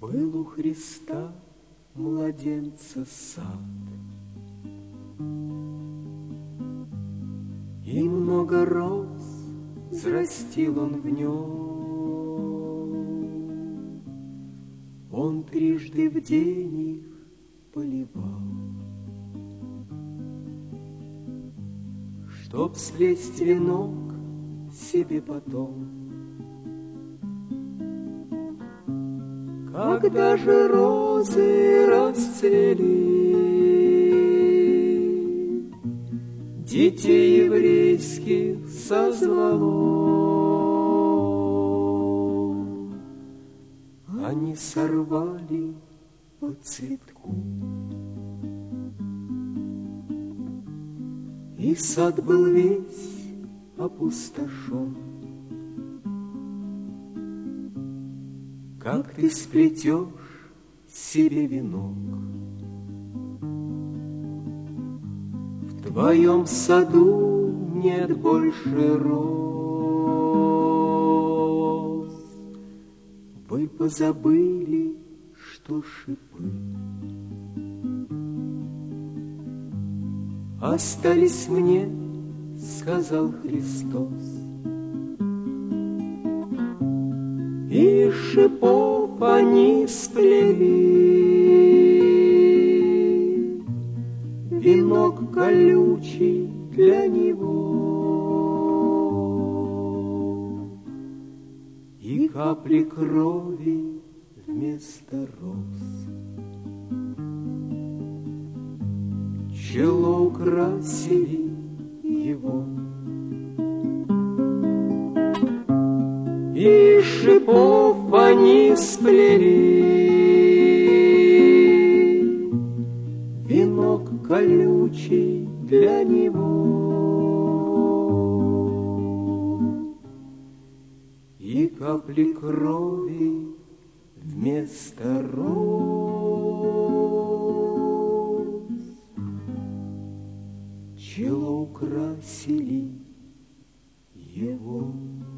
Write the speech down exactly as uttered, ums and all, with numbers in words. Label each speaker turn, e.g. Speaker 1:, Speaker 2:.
Speaker 1: Был у Христа младенца сад, и много роз взрастил он в нем. Он трижды в день их поливал, чтоб слезть венок себе потом. Когда же розы расцвели, детей еврейских созвало, они сорвали по цветку, и сад был весь опустошен. Как ты сплетешь себе венок, в твоем саду нет больше роз. Вы позабыли, что шипы остались мне, сказал Христос. И шипов они сплели венок колючий для него, и капли крови вместо роз. Чело украсили его, и шипов они сплели венок колючий для него, и капли крови вместо роз. Чело украсили его.